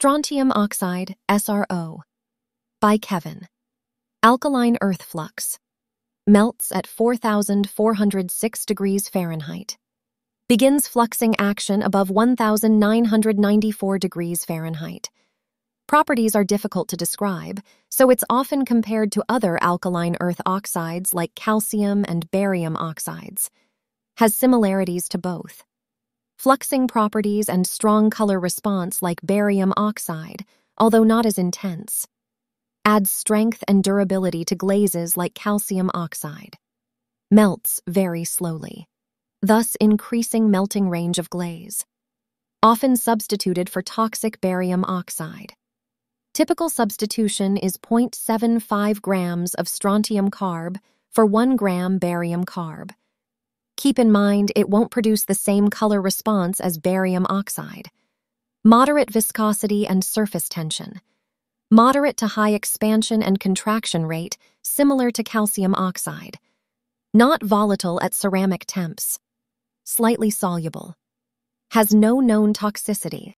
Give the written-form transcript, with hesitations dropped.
Strontium oxide, SRO. By Kevin. Alkaline earth flux. Melts at 4,406 degrees Fahrenheit. Begins fluxing action above 1,994 degrees Fahrenheit. Properties are difficult to describe, so it's often compared to other alkaline earth oxides like calcium and barium oxides. Has similarities to both. Fluxing properties and strong color response like barium oxide, although not as intense. Adds strength and durability to glazes like calcium oxide. Melts very slowly, thus increasing melting range of glaze. Often substituted for toxic barium oxide. Typical substitution is 0.75 grams of strontium carb for 1 gram barium carb. Keep in mind it won't produce the same color response as barium oxide. Moderate viscosity and surface tension. Moderate to high expansion and contraction rate, similar to calcium oxide. Not volatile at ceramic temps. Slightly soluble. Has no known toxicity.